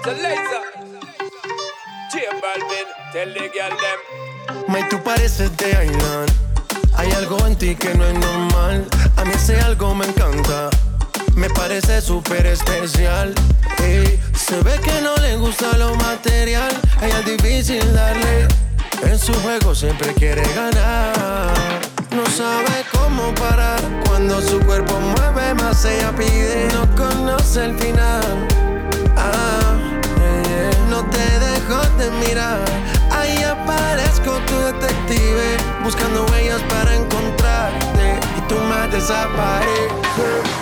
So laser. J Balvin, tell the girl them. May, tú pareces de Island. Hay algo en ti que no es normal. A mí ese algo me encanta. Me parece súper especial. Ey, se ve que no le gusta lo material. A ella es difícil darle. En su juego siempre quiere ganar. No sabe cómo parar. Cuando su cuerpo mueve más ella pide. No conoce el final. No te dejo de mirar. Ahí aparezco tu detective, buscando huellas para encontrarte. Y tú más desapareces.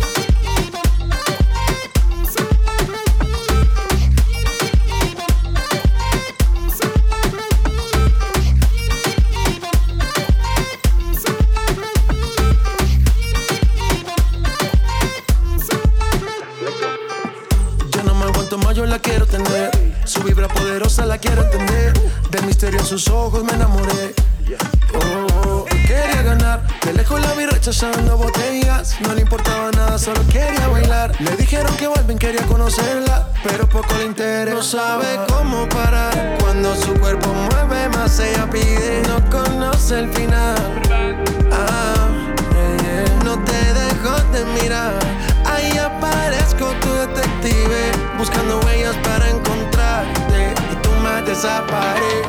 Yo la quiero tener, su vibra poderosa la quiero entender. Del misterio en sus ojos me enamoré. Quería ganar, de lejos la vi rechazando botellas. No le importaba nada, solo quería bailar. Le dijeron que Balvin quería conocerla, pero poco le interesa. No sabe cómo parar. Cuando su cuerpo mueve más ella pide. No conoce el final. No te dejo de mirar. Ahí aparezco tu detective, buscando huellas para encontrarte. Y tú más desapareces.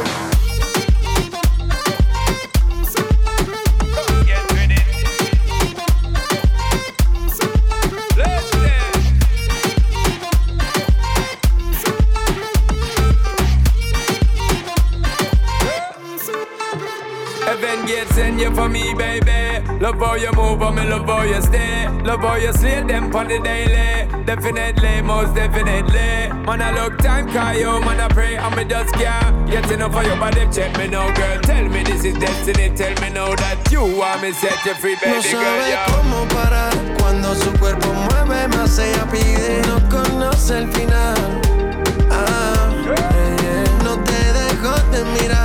Send you for me, baby. Love how you move, and me love how you stay. Love how you slay them on the daily. Definitely, most definitely. Man, I look time, call you, man, I pray, and me just can't get enough of your body. Check me now, girl. Tell me this is destiny. Tell me now that you want me set you free, baby. No sabe girl, yeah. cómo parar. Cuando su cuerpo mueve más ella pide. No conoce el final. No te dejo de mirar.